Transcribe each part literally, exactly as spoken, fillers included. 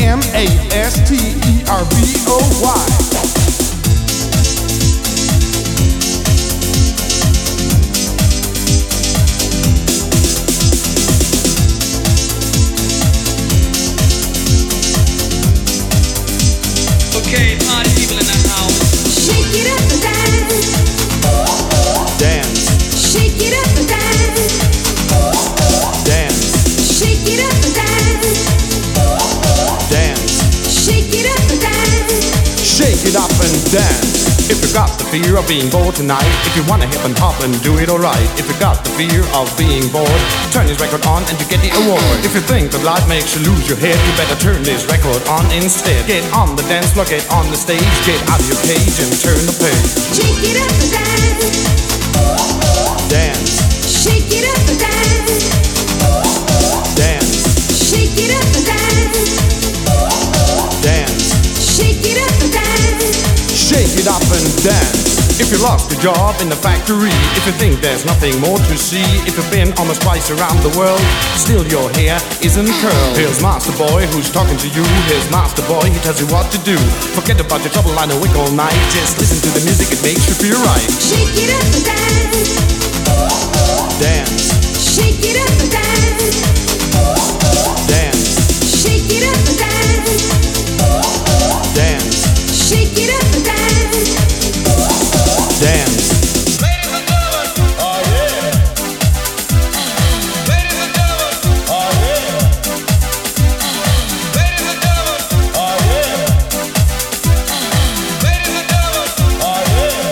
M A S T E R B O Y. Okay, party people in the house. Shake it up and dance. Dance. Shake it up and dance. Dance. Shake it up and dance. Dance. Shake it up and dance. Shake it up and dance. If you got the fear of being bored tonight, if you wanna hip and hop and do it alright, if you got the fear of being bored, turn this record on and you get the award. If you think that life makes you lose your head, you better turn this record on instead. Get on the dance floor, get on the stage, get out of your cage and turn the page. Shake it up and dance. Dance. Shake it up and dance. Dance. Shake it up and dance. Dance. Shake it up and dance. Shake it up and dance. If you lost your job in the factory, if you think there's nothing more to see, if you've been almost twice around the world, still your hair isn't curled. Here's Master Boy who's talking to you. Here's Master Boy, he tells you what to do. Forget about your trouble, line awake all night. Just listen to the music, it makes you feel right. Shake it up and dance. Dance. Shake it up and dance. Dance. Shake it up and dance. Dance. Shake it up and dance. Dance. Ladies and gentlemen, oh yeah. Ladies and gentlemen, oh yeah. Ladies and gentlemen, oh yeah. Ladies and gentlemen, oh yeah.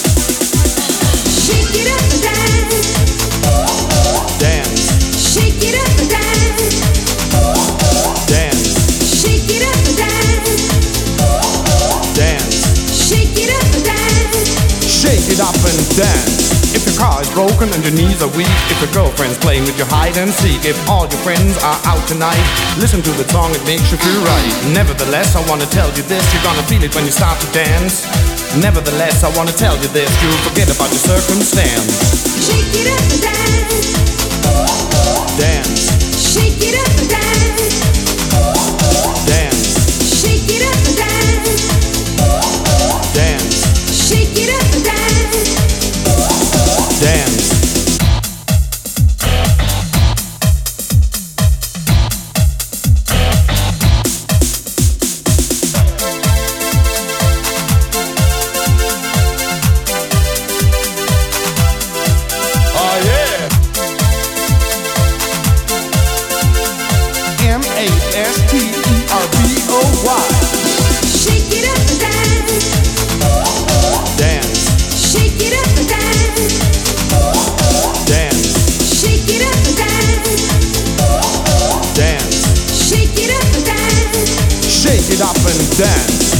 Shake it up and dance. Dance. Shake it up and dance. Dance. Shake it up and dance. Dance. Shake it up and dance. Shake it up and dance. If your car is broken and your knees are weak, if your girlfriend's playing with your hide and seek, if all your friends are out tonight, listen to the song, it makes you feel right. Nevertheless, I wanna tell you this, you're gonna feel it when you start to dance. Nevertheless, I wanna tell you this, you'll forget about your circumstance. Shake it up and dance. Dance. Shake it up and dance. Dance. Shake it up and dance. Dance. Shake it up and dance. Dance. Oh yeah. M A S T E R B O Y. Shake it up and dance. Dance. Shake it up and dance. Dance. Shake it up and dance. Dance. Shake it up and dance. Shake it up and dance.